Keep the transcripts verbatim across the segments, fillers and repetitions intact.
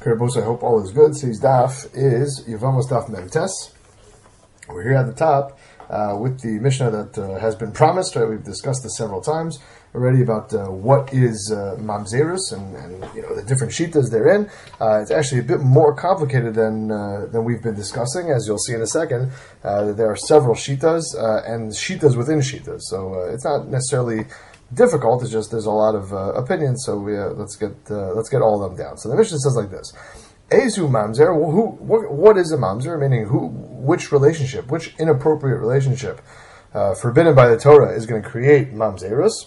Karabos, I hope all is good. Today's daf is Yevamos Daf Memtes. We're here at the top uh, with the Mishnah that uh, has been promised. Right? We've discussed this several times already about uh, what is uh, Mamzerus and, and you know the different shitas therein. Uh, it's actually a bit more complicated than uh, than we've been discussing, as you'll see in a second. Uh, there are several shitas uh, and shitas within shitas, so uh, it's not necessarily difficult. It's just there's a lot of uh, opinions, so we, uh, let's get uh, let's get all of them down. So the Mishnah says like this: Ezu mamzer. Well, who? What, what is a mamzer? Meaning, who? Which relationship? Which inappropriate relationship, uh, forbidden by the Torah, is going to create mamzerus?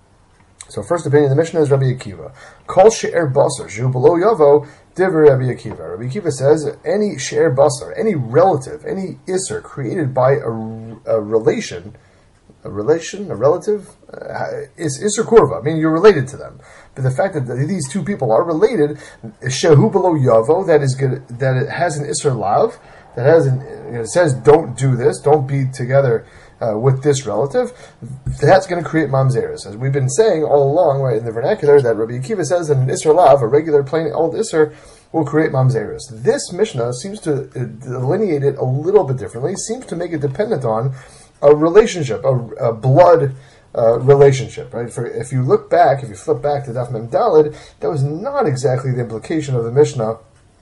So first opinion of the Mishnah is Rabbi Akiva. Kol she'er basar shu below yavo divrei Rabbi Akiva. Rabbi Akiva says any she'er basar, any relative, any isser created by a, a relation. A relation, a relative, uh, is Isser Kurva. I mean, you're related to them. But the fact that these two people are related, Shehu below Yavo, that is good, that it has an Isser Lav, that has an, you know, it says don't do this, don't be together uh, with this relative, that's going to create Mamzeres. As we've been saying all along, right, in the vernacular, that Rabbi Akiva says that an Isser Lav, a regular plain old Isser, will create Mamzeres. This Mishnah seems to delineate it a little bit differently, seems to make it dependent on a relationship, a, a blood uh, relationship, right? For if you look back, if you flip back to Daf Mem Daled, that was not exactly the implication of the Mishnah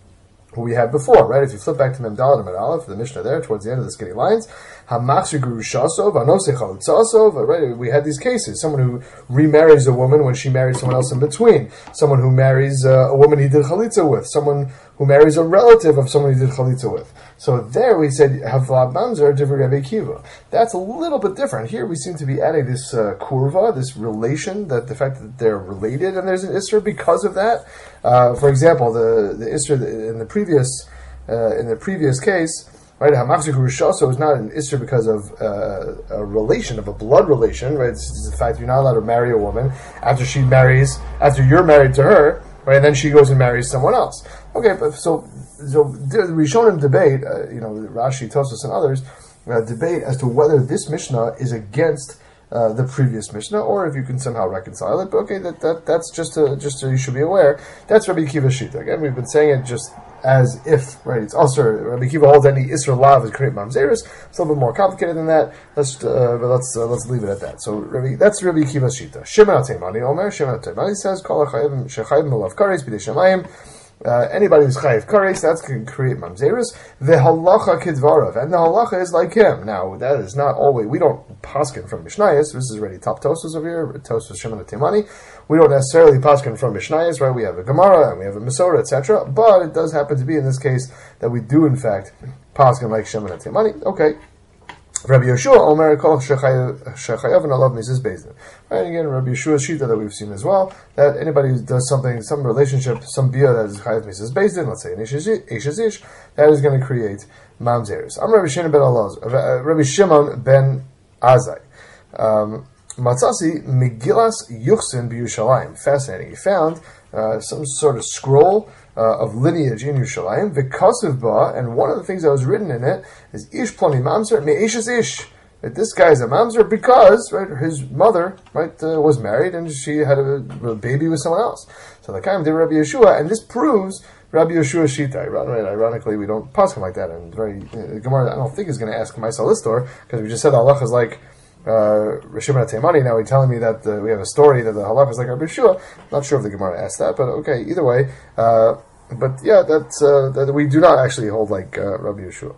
we had before, right? If you flip back to Mem Daled and Mem Aleph, the Mishnah there towards the end of the skinny lines, Hamachshir Gurushasov, Anose Chalutzasov, right? We had these cases: someone who remarries a woman when she married someone else in between, someone who marries uh, a woman he did chalitza with, someone who marries a relative of someone he did chalitza with. So there we said Havlad Mamzer divrei Rabbi Akiva. That's a little bit different. Here we seem to be adding this uh, kurva, this relation, that the fact that they're related, and there's an isser because of that. Uh, for example, the the isser in the previous uh, in the previous case, right? Hamachzir Gurushaso is not an isser because of uh, a relation, of a blood relation, right? It's, it's the fact that you're not allowed to marry a woman after she marries, after you're married to her, right? And then she goes and marries someone else. Okay, but so. So the Rishonim debate, uh, you know, Rashi, Tosfos, and others uh, debate as to whether this Mishnah is against uh, the previous Mishnah, or if you can somehow reconcile it. But okay, that, that that's just a, just so you should be aware. That's Rabbi Akiva Shita. Again, we've been saying it just as if, right? It's also Rabbi Akiva holds any Isra Lav is create Mamzeris. It's a little bit more complicated than that. Let's uh, but let's uh, let's leave it at that. So Rabbi, that's Rabbi Akiva Shita. Shimon Atemani Omer Shimon Atemani says Kol Chayim Shechayim Melav Kares B'dei Shemayim. Uh, anybody who's chayiv kares, that's going to create mamzerus. The halacha kidvarav, and the halacha is like him. Now that is not always. We don't paskin from Mishnayos. This is already top Tosfos over here. Tosfos Shimon Atemani. We don't necessarily paskin from Mishnayos, right? We have a Gemara and we have a Masorah, et cetera. But it does happen to be in this case that we do in fact paskin like Shimon Atemani. Okay. Rabbi Yeshua Omer Kol Shechayav and Allah Mrs. Bezdin. Right, again, Rabbi Yeshua's shita that we've seen as well, that anybody who does something, some relationship, some bia that is Chayav Mrs. Bezdin, let's say an Ishes Ish, that is going to create Mamzeres. I'm Rabbi Shimon ben Elazar, uh, Rabbi Shimon ben Azai. Um, Matzasi Megillas Yuchsin B'Yushalayim. Fascinating. He found uh, some sort of scroll Uh, of lineage in Yerushalayim, v'kasav ba, and one of the things that was written in it is Ish Plani Mamzer Me'eshes Ish. That this guy is a mamzer because, right, his mother, right, uh, was married and she had a, a baby with someone else. So the kind of did Rabbi Yeshua, and this proves Rabbi Yeshua Shita. Right, ironically, we don't pass him like that, and very uh, Gemara, I don't think is going to ask my Salistor, because we just said Allah is like Uh, Rishimon Atemani. Now he's telling me that uh, we have a story that the halach is like Rabbi Yeshua. Not sure if the Gemara asked that, but okay, either way. Uh, but yeah, that's, uh, that we do not actually hold like uh, Rabbi Yeshua,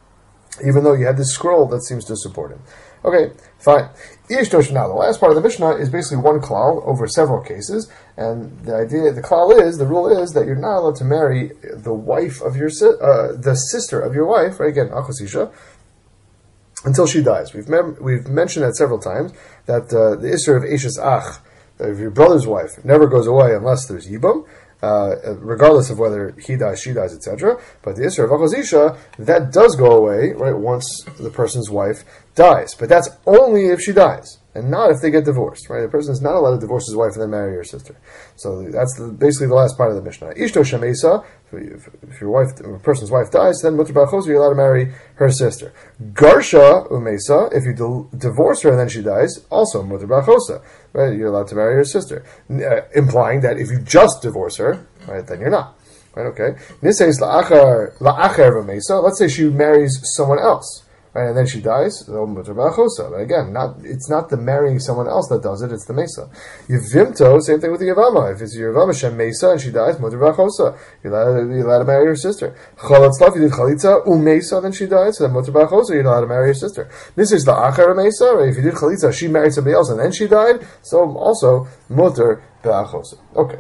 even though you had this scroll that seems to support him. Okay, fine. Now, the last part of the Mishnah is basically one klal over several cases, and the idea, the klal is, the rule is that you're not allowed to marry the wife of your, si- uh, the sister of your wife, right? Again, achosisha, until she dies. We've mem- we've mentioned that several times, that uh, the Isser of Eshes Ach, of your brother's wife, never goes away unless there's Yibam, uh, regardless of whether he dies, she dies, et cetera. But the Isser of Achosisha, that does go away, right, once the person's wife dies. But that's only if she dies, and not if they get divorced, right? A person is not allowed to divorce his wife and then marry her sister. So that's the, basically the last part of the Mishnah. Ishto Shemesa, if, if your wife, if a person's wife dies, then Mutter B'Achos, you're allowed to marry her sister. Garsha Umesa, if you di- divorce her and then she dies, also Mutter B'Achosa, right? You're allowed to marry her sister. Uh, implying that if you just divorce her, right, then you're not. Right, okay. Nisays la'achar la'achar v'meisa. Let's say she marries someone else, right, and then she dies. But again, not it's not the marrying someone else that does it; it's the mesa. Yevimto, same thing with the yavama. If it's your yavama shem mesa and she dies, mutar b'achosa. You're allowed, you're allowed to marry your sister. Chalatzlaf, you did chalitza umesa, then she dies. So then mutar b'achosa, you're allowed to marry your sister. This is the achar mesa. Right? If you did chalitza, she married somebody else and then she died. So also mutar b'achosa. Okay.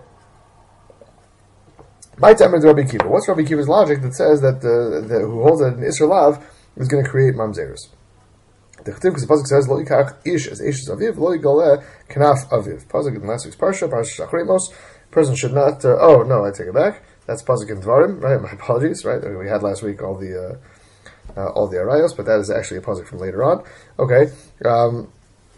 My time is Rabbi Kiva. What's Rabbi Kiva's logic that says that uh, the, who holds that an Isser Lav is going to create mamzeres? The Ch'tiv, because the pasuk says, "Lo yikach ish as ish aviv, lo yigaleh kanaf aviv." Pasuk in last week's parsha, parsha Shachremos. Person should not. Uh, oh no, I take it back. That's pasuk in Dvarim. Right, my apologies. Right, we had last week all the uh, uh, all the arayos, but that is actually a pasuk from later on. Okay. Um,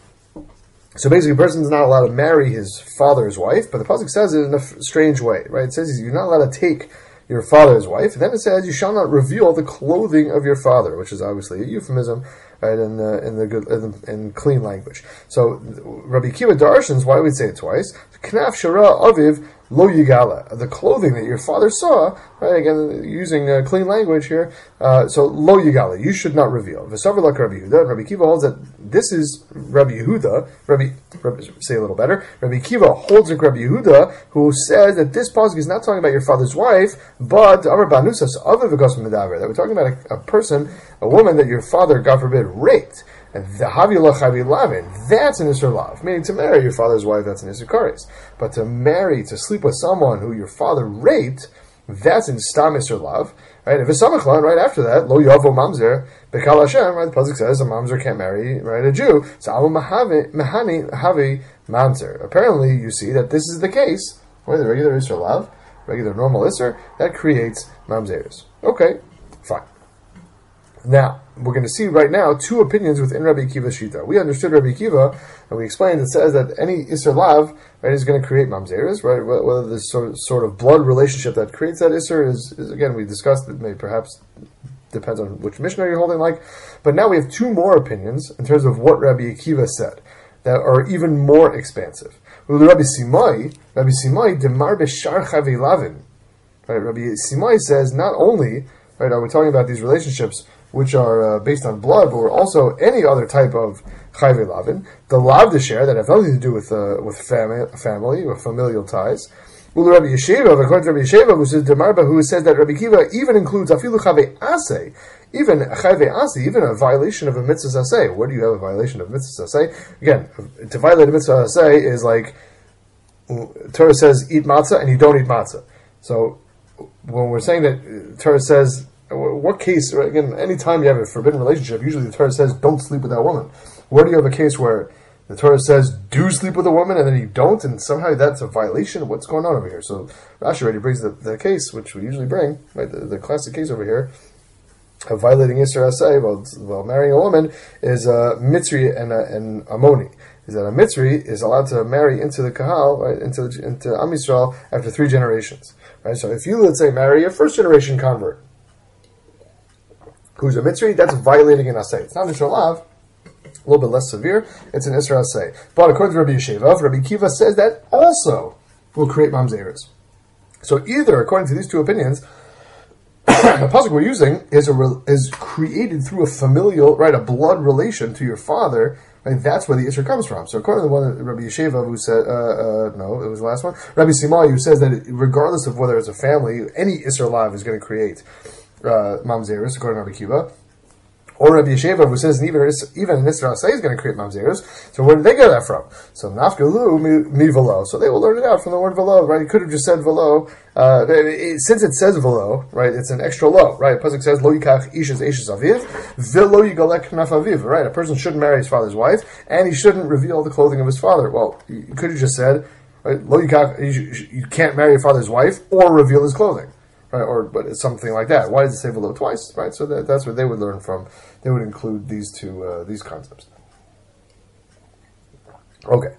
So basically, a person is not allowed to marry his father's wife, but the pasuk says it in a f- strange way, right? It says you're not allowed to take your father's wife, and then it says you shall not reveal the clothing of your father, which is obviously a euphemism, right? In the in the good in, in clean language. So Rabbi Kiva darshans, why would we say it twice? Knaf shara aviv lo yigala, the clothing that your father saw, right? Again, using uh, clean language here. Uh, so lo yigala, you should not reveal. V'savar like Rabbi Yehuda. Rabbi Kiva holds that this is Rabbi Yehuda. Rabbi, Rabbi say a little better. Rabbi Kiva holds like Rabbi Yehuda, who says that this pasuk is not talking about your father's wife, but Amar Banusas aviv v'kos medaver, that we're talking about a, a person, a woman that your father, God forbid, raped. And the Havila Chavi Lavin, that's an Isser Lav. Meaning to marry your father's wife, that's an Isser Kares. But to marry, to sleep with someone who your father raped, that's in Stam Isser Lav. Right? If it's Samachlan, right after that, Lo Yavo Mamzer, Bekal Hashem, right? The pasuk says a Mamzer can't marry, right, a Jew. So Avu Mahani Havi Mamzer. Apparently, you see that this is the case, right? The regular Isser Lav, regular normal Isser, that creates Mamzeres. Okay, fine. Now, we're going to see right now two opinions within Rabbi Kiva's Shita. We understood Rabbi Kiva, and we explained it says that any Isser Lav, right, is going to create Mamzeres, right? Whether this sort of, sort of blood relationship that creates that Isser is, is, again, we discussed it, may perhaps depends on which Mishnah you're holding like. But now we have two more opinions in terms of what Rabbi Akiva said that are even more expansive. Rabbi Simai, Rabbi Simai, Demar Beshar Chavi Lavin. Right, Rabbi Simai says not only, right, are we talking about these relationships which are uh, based on blood, but we're also any other type of chayve lavin, the lav de share that have nothing to do with uh, with family, family or familial ties. Ulu Rabbi Yesheva, according to Rabbi Yesheva, who says Demarba, who says that Rabbi Kiva even includes afilu chayve aseh, even chayve aseh, even a violation of a mitzvah aseh. Where do you have a violation of mitzvah aseh? Again, to violate a mitzvah aseh is like Torah says eat matzah and you don't eat matzah. So when we're saying that Torah says, what case, again, anytime you have a forbidden relationship, usually the Torah says, don't sleep with that woman. Where do you have a case where the Torah says, do sleep with a woman, and then you don't, and somehow that's a violation of what's going on over here? So Rashi already brings the, the case, which we usually bring, right, the, the classic case over here, of violating Yisra Asay while, while marrying a woman, is a Mitzri and a, and Ammoni. Is that a Mitzri is allowed to marry into the Kahal, right, into, into Am Yisrael after three generations. Right? So if you, let's say, marry a first generation convert, who's a Mitzri, that's violating an Asay. It's not an Isra Lav, a little bit less severe, it's an Isra Asay. But according to Rabbi Yesheva, Rabbi Kiva says that also will create Mamzeres. So either, according to these two opinions, the pasuk we're using is a, is created through a familial, right, a blood relation to your father, right? That's where the Isra comes from. So according to the one Rabbi Yesheva, who said, uh, uh, no, it was the last one, Rabbi Simai, who says that regardless of whether it's a family, any Isra Lav is going to create Uh, Mamzeres, according to Rabbi Kiva, or Rabbi Yesheva, who says even even an Isra Asay is going to create Mamzeres. So where did they get that from? So Nafgalu mi velo. So they will learn it out from the word velo, right? He could have just said velo. Uh, it, since it says velo, right? It's an extra lo, right? Pasuk says lo yikach ishes eshes aviv velo yigalek knaf aviv, right? A person shouldn't marry his father's wife, and he shouldn't reveal the clothing of his father. Well, you could have just said, right? Lo yikach, you, you can't marry your father's wife or reveal his clothing. Right, or but it's something like that. Why does it say below twice? Right, so that, that's what they would learn from. They would include these two uh, these concepts. Okay.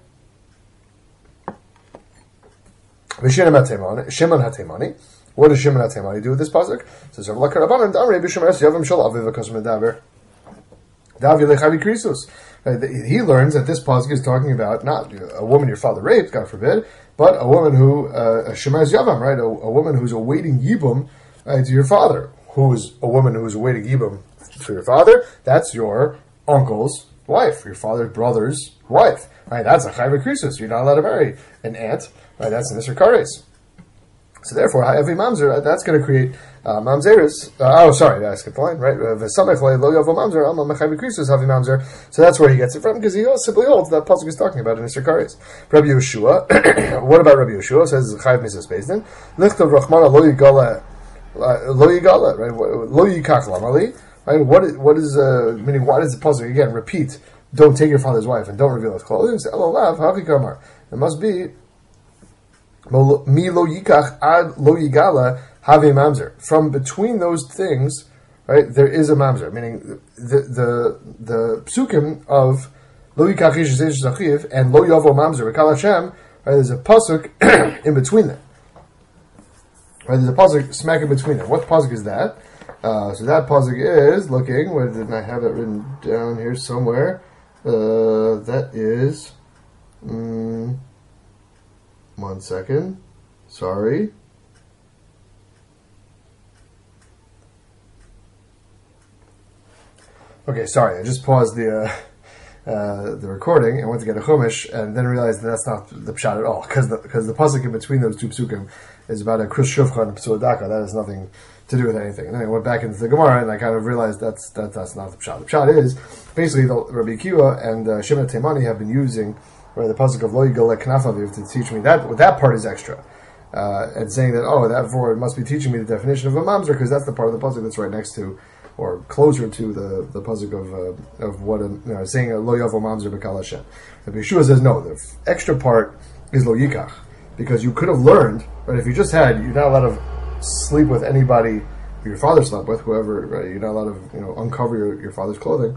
Shimon Hatemani. What does Shimon Hatemani do with this pasuk? So He learns that this pasuk is talking about not a woman your father raped, God forbid, but a woman who, uh, a Shemaz Yavam, right? A, a woman who's awaiting Yibum uh, to your father. Who is a woman who is awaiting Yibum to your father? That's your uncle's wife, your father's brother's wife. Right? That's a Chayv Krisus. You're not allowed to marry an aunt. Right? That's an Isser Kares. So therefore, Hayavi Mamzer, that's going to create uh, Mamzeris. Uh, oh, sorry, I skipped the line, right? V'samech lo yavo Mamzer, alma mechavi krisus havi Mamzer. So that's where he gets it from, because he simply holds that pasuk is talking about in Isser Kares. Rabbi Yeshua, what about Rabbi Yeshua? Says Chayav Misas Bezdin. Lichtav Rachmana lo yigala, lo yigala, right? Lo yikach lamali, right? What is, what is uh, meaning? Why does the pasuk again repeat? Don't take your father's wife and don't reveal his clothing. Say, Elolav havi kamar. It must be. Mi lo yikach ad lo yigala have mamzer. From between those things, right, there is a mamzer. Meaning the the the psukim of lo yikach ish zachiv and lo yavo mamzer v'kal Hashem. Right, there's a pasuk in between them. Right, there's a pasuk smack in between them. What pasuk is that? Uh, so that pasuk is looking. Where did I have it written down here somewhere? Uh, that is. Um, One second. Sorry. Okay, sorry. I just paused the uh, uh, the recording and went to get a chumash, and then realized that that's not the pshat at all, because the because the pasuk in between those two psukim is about a krus shuvcha and psua daka. That has nothing to do with anything. And then I went back into the Gemara, and I kind of realized that's that that's not the pshat. The pshat is basically the Rabbi Akiva and uh, Shimon Teimani have been using. Where the pasuk of lo yigal knafaviv to teach me that that part is extra, uh, and saying that oh that for it must be teaching me the definition of a mamzer because that's the part of the pasuk that's right next to or closer to the the pasuk of uh, of what a, you know, saying lo yavo mamzer b'kal Hashem. But Yeshua says no, the extra part is lo yikach because you could have learned, right? If you just had you're not allowed to sleep with anybody your father slept with, whoever, right? You're not allowed to you know uncover your, your father's clothing.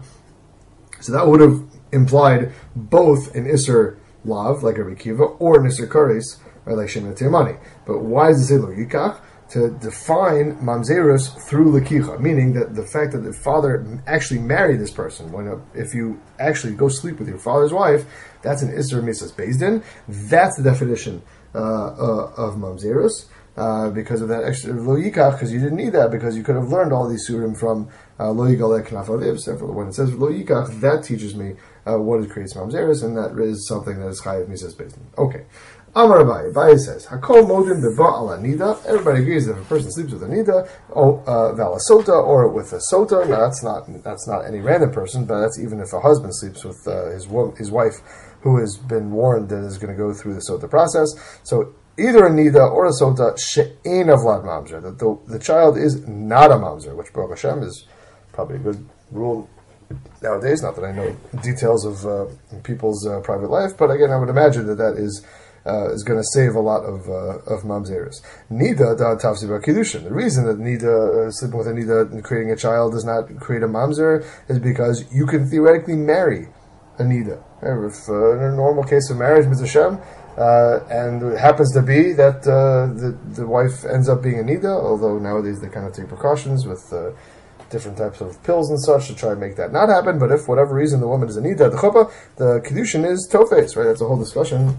So that would have implied both an Isser Lav, like Rabbi Akiva, or an Isser Kares, right, like Shimon Teimani. But why does it say Lo Yikach? To define Mamzerus through Lekicha, meaning that the fact that the father actually married this person, when a, if you actually go sleep with your father's wife, that's an Isser Misas Bezdin. That's the definition uh, uh, of Mamzerus. Uh, because of that extra lo yikach, because you didn't need that, because you could have learned all these surim from uh, lo yigal knaf aviv. So when it says lo yikach, that teaches me uh, what it creates mamzeres, and that is something that is chayiv misas based. Okay, Amar Abaye. Abaye says hakol modin beba ala nida. Everybody agrees that if a person sleeps with a nida, oh uh, vala sota, or with a sota. Now that's not that's not any random person, but that's even if a husband sleeps with uh, his his wife, who has been warned that is going to go through the sota process. So either a nida or a sota she'ein avlad mamzer, that the, the child is not a mamzer, which Baruch Hashem is probably a good rule nowadays. Not that I know details of uh, people's uh, private life, but again, I would imagine that that is uh, is going to save a lot of uh, of mamzeres. Nida da tavsi b'kiddushin. The reason that nida uh, sleeping with a nida and creating a child does not create a mamzer is because you can theoretically marry a nida. If uh, in a normal case of marriage, Miz Hashem. Uh, and it happens to be that uh, the the wife ends up being a nida, although nowadays they kind of take precautions with uh, different types of pills and such to try and make that not happen. But if for whatever reason the woman is a nida at the chuppah, the kiddushin is tofes, right? That's a whole discussion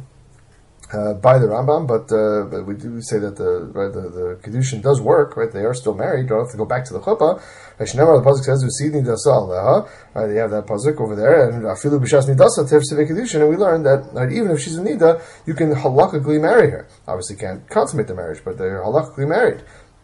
uh, by the Rambam, but, uh, but we do say that the right, the, the kiddushin does work, right? They are still married. You don't have to go back to the chuppah. Shneimar, the pasuk says, "Usid nidasa aleha." Right, you have that pasuk over there, and afilu b'shas nidasa tefsevei kiddushin, and we learned that right, even if she's a nida, you can halakhically marry her. Obviously, can't consummate the marriage, but they're halakhically married.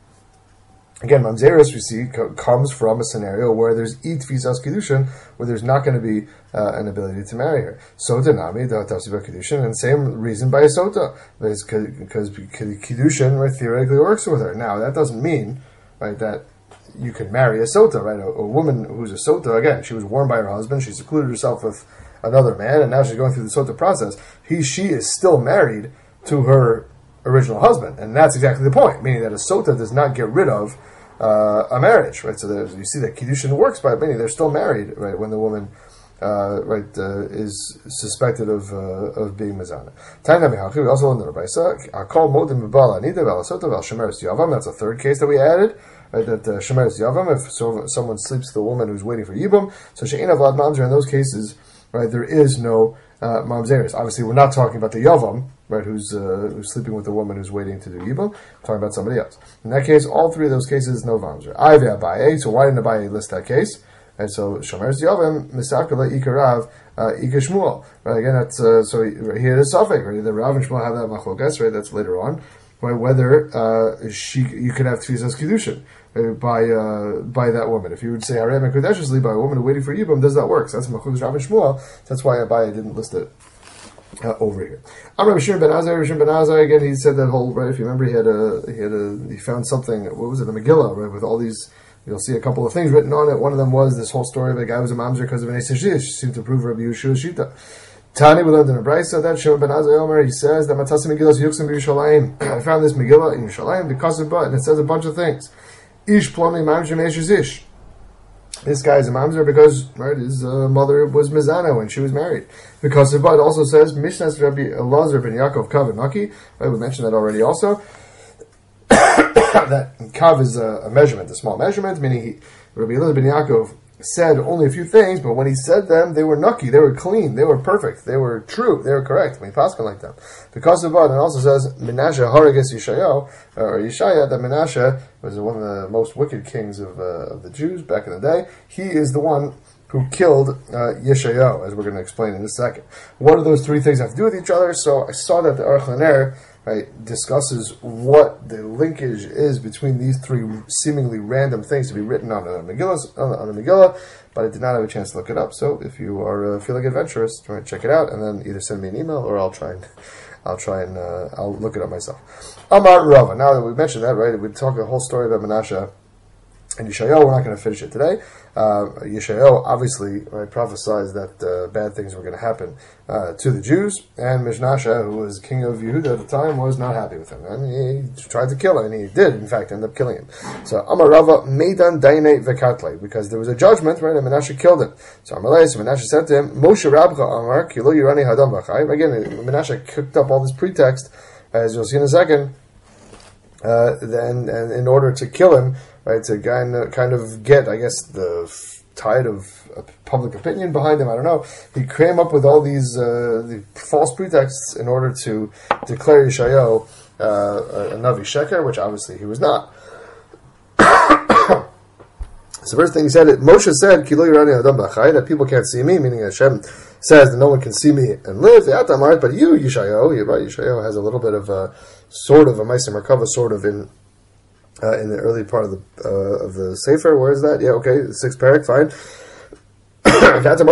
Again, mamzeris we see co- comes from a scenario where there's it visas kiddushin, where there's not going to be uh, an ability to marry her. Sota nami da tafsiba kiddushin, and same reason by a sota, because kiddushin right, theoretically works with her. Now that doesn't mean right that you can marry a sota, right? A, a woman who's a sota, again, she was warned by her husband, she secluded herself with another man, and now she's going through the sota process. He, she is still married to her original husband, and that's exactly the point, meaning that a sota does not get rid of uh, a marriage, right? So you see that kiddushin works by meaning they're still married, right? When the woman uh, right, uh, is suspected of uh, of being mezana. We also learned in the Brisa, that's a third case that we added. Right, that uh, shemeres yavam, if so, someone sleeps with a woman who's waiting for yibum, so she'ein avlad mamzer. In those cases, right, there is no uh, mamzeres. Obviously, we're not talking about the yavam, right, who's uh, who's sleeping with a woman who's waiting to do yibum. We're talking about somebody else. In that case, all three of those cases, no mamzer. Ave Abaye. So why didn't Abaye list that case? And so shemeres yavam misakala ikarav ikashmuel. Right, again, that's uh, so here is suffix. Right, the Rav and Shmuel have that machlokas. Right, that's later on. Right, whether uh, she you could have tfisas kiddushin. Uh, by uh, by that woman. If you would say Harei Mekudeshesli by a woman waiting for Yibam, does that work? So that's Machlokas Rav and Shmuel. That's why Abaye didn't list it uh, over here. Amar Rishon ben Azai, Rishon ben Azai, again, he said that whole, right, if you remember, he had a, he had a, he found something, what was it, the Megillah, right, with all these, you'll see a couple of things written on it. One of them was this whole story of a guy who was a mamzer because of an Eiseshish, seemed to prove Rabbi Yeshua's Shita. Tani, we learned in a Brisa that Shimon ben Azai Omer, he says that Matasi Megillah Yuksim b'Yushalayim. I found this Megillah in Yerushalayim because of but, and it says a bunch of things. Ish plummy mamzer meishes ish. This guy is a mamzer because, right, his uh, mother was mezana when she was married. Because of but also says Mishnas Rabbi Elazar ben Yaakov Kav Naki. Right, we mentioned that already also. That Kav is a, a measurement, a small measurement, meaning he, Rabbi Elazar ben Yaakov said only a few things, but when he said them, they were nucky, they were clean, they were perfect, they were true, they were correct. When he passed like them, because of what, and also says Menashe Haragas Yeshayahu or Yeshaya, that Menashe was one of the most wicked kings of uh, of the Jews back in the day. He is the one who killed uh, Yeshayahu, as we're going to explain in a second. What do those three things have to do with each other? So I saw that the Aruch LaNer, right, discusses what the linkage is between these three seemingly random things to be written on a Megillah, on a Megillah, but I did not have a chance to look it up. So if you are uh, feeling adventurous, try and check it out, and then either send me an email or I'll try and I'll try and uh, I'll look it up myself. Amar Rava. Now that we mentioned that, right, we talk a whole story about Menashe and Yeshayahu. We're not going to finish it today. Uh, Yeshayahu obviously, right, prophesied that uh, bad things were going to happen uh, to the Jews, and Menashe, who was king of Yehuda at the time, was not happy with him, and he tried to kill him, and he did, in fact, end up killing him. So Amar Rava Meidan Daine Vekatle, because there was a judgment, right, and Menashe killed him. So Amalei, so Menashe said to him, Moshe Rabcha Amar Kilo Yirani Hadam Vachai. Again, Menashe cooked up all this pretext, as you'll see in a second. Uh, then, and in order to kill him, right, to kind of, kind of get, I guess, the f- tide of uh, public opinion behind him, I don't know, he came up with all these uh, the false pretexts in order to declare Yeshayahu uh, a, a Navi Sheker, which obviously he was not. So the first thing he said, Moshe said, Kilo Yirani Adam B'chai, that people can't see me, meaning Hashem says that no one can see me and live. But you, Yeshayahu, you're right, Yeshayahu has a little bit of a, sort of a Meiser Merkava, sort of in uh, in the early part of the uh, of the Sefer. Where is that? Yeah, okay, the sixth parak, fine. He said,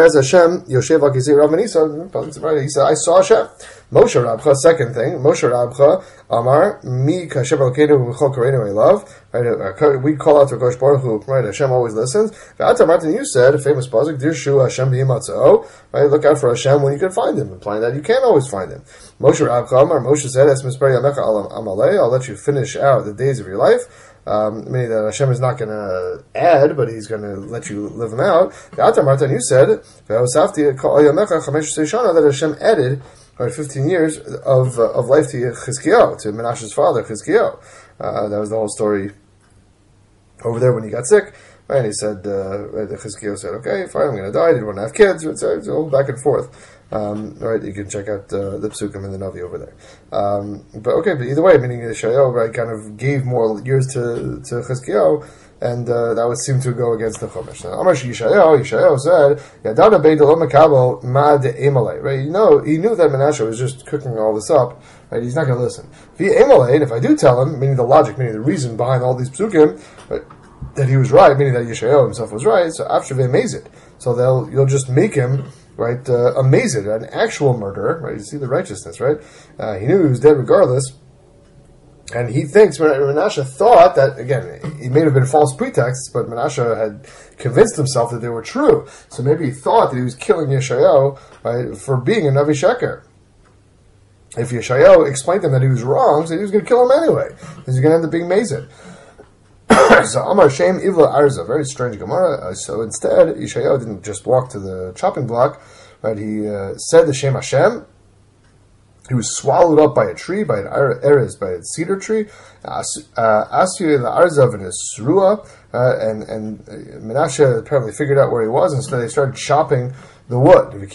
I saw Hashem. Moshe Rabcha, second thing, Moshe Rabcha, Amar, Mi Kashem Alkeinu V'chol Kareinu I love. Right, we call out to Kosh Baruch Hu, right, Hashem always listens. V'ata Martin, you said, a famous pasuk, Dirshu Hashem b'yimatzao, right, look out for Hashem when you can find him, implying that you can't always find him. Moshe Rabcha, Amar, Moshe said, Es Mispar Yamecha Amalei, I'll let you finish out the days of your life. Um, meaning that Hashem is not going to add, but He's going to let you live them out. V'ata Martin, you said, that Hashem added, right, fifteen years of uh, of life to Chizkiyahu, to Menashe's father, Chizkiyahu. Uh, that was the whole story over there when he got sick. Right, and he said, uh, right, Chizkiyahu said, okay, fine, I'm going to die, I didn't want to have kids. It's, it's all back and forth. Um, right, you can check out uh, the Psukim and the Navi over there. Um, but okay, but either way, meaning Yeshayahu, right, kind of gave more years to, to Chizkiyahu, and uh, that would seem to go against the Chumash. Now, Amar Yeshayahu, Yeshayahu said, Yadada beidelo makabel ma de emalei. Right, you know, he knew that Menashe was just cooking all this up. Right, he's not going to listen. Via emalei, and if I do tell him, meaning the logic, meaning the reason behind all these Psukim, right, that he was right, meaning that Yeshayahu himself was right, so after they amaze it. So they'll, you'll just make him, right, uh, amaze it, an actual murderer, right, you see the righteousness, right? Uh, he knew he was dead regardless, and he thinks, Menashe thought that, again, it may have been false pretexts, but Menashe had convinced himself that they were true. So maybe he thought that he was killing Yeshayahu, right, for being a Navi Sheker. If Yeshayahu explained to him that he was wrong, so he was going to kill him anyway, because he was going to end up being mazed. So Amar Shem Ivla Arza, very strange Gemara. Uh, so instead, Yeshayahu didn't just walk to the chopping block, right? He uh, said the Shem Hashem. He was swallowed up by a tree, by an erez, by a cedar tree. Asyu the Arzav in his srua, uh, and and Menashe apparently figured out where he was, and so they started chopping the wood. When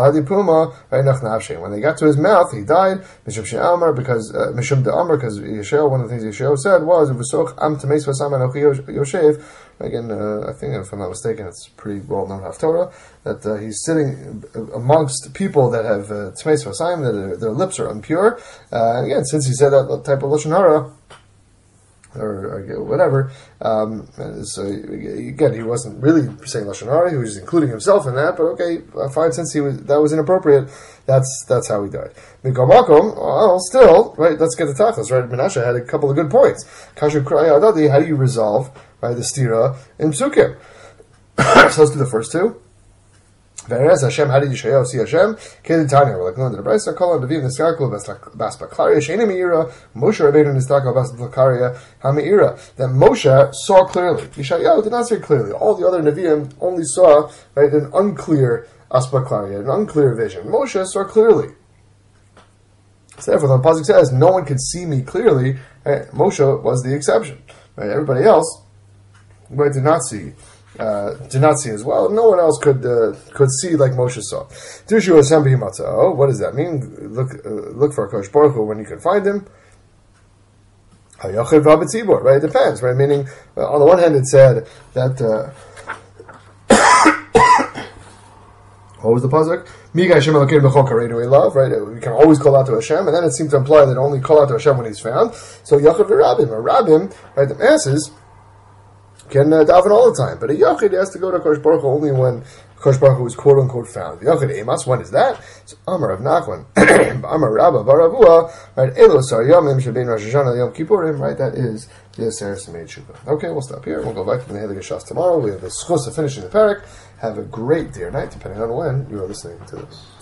they got to his mouth, he died. Mishum she'amar, because uh, Mishum de'amar, because Yeshua, one of the things Yeshua said was, "V'soch am tameis v'sam anochi yoshev." Again, uh, I think if I'm not mistaken, it's pretty well known Haftorah that uh, he's sitting amongst people that have uh, tameis v'sam, that are, their lips are impure. Uh, and again, since he said that type of lashon hara, or, or whatever. Um, so again, he wasn't really saying lashon hara; he was including himself in that. But okay, fine. Since he was that was inappropriate, that's that's how he died. Mikamakom, well, still, right? Let's get the tachlis. Right, Menashe had a couple of good points. Kasher kraya adadi. How do you resolve right the stira in psukim? So let's do the first two. Whereas Hashem, how did Yeshayahu see Hashem? Kedin Tanya, we're like, no, the Brisa, Kol Devim, Niskakul, Bas Baklaria, Shena Meira, Moshe Rabbeinu Niskakul, Bas Baklaria, HaMeira. That Moshe saw clearly. Yeshayahu did not see clearly. All the other Nevi'im only saw, right, an unclear Asbaklaria, an unclear vision. Moshe saw clearly. So therefore, the Pasuk says, no one can see me clearly. Right? Moshe was the exception. Right? Everybody else, right, did not see. Uh, did not see as well. No one else could uh, could see like Moshe saw. What does that mean? Look uh, look for Kosh Baruch Hu when you can find him. Right? It depends, right? Meaning, uh, on the one hand, it said that. Uh, what was the pasuk? Love, right? We can always call out to Hashem, and then it seemed to imply that only call out to Hashem when he's found. So Yachid v'Rabim, or Rabim, right? The masses can uh, daven all the time, but a Yachid has to go to Kosh Baruch Hu only when Kosh Baruch Hu is quote unquote found. The Yachid Emas, when is that? So Amar of Nachman, Amar Rabba Baravua, right? Elo Sar Yomim Shabin Rosh Hashanah Yom Kippurim, right? That is the Aseres Made Shuvah. Okay, we'll stop here. We'll go back to the Nehelig Shas tomorrow. We have the schus of finishing the parak. Have a great day or night, depending on when you are listening to this.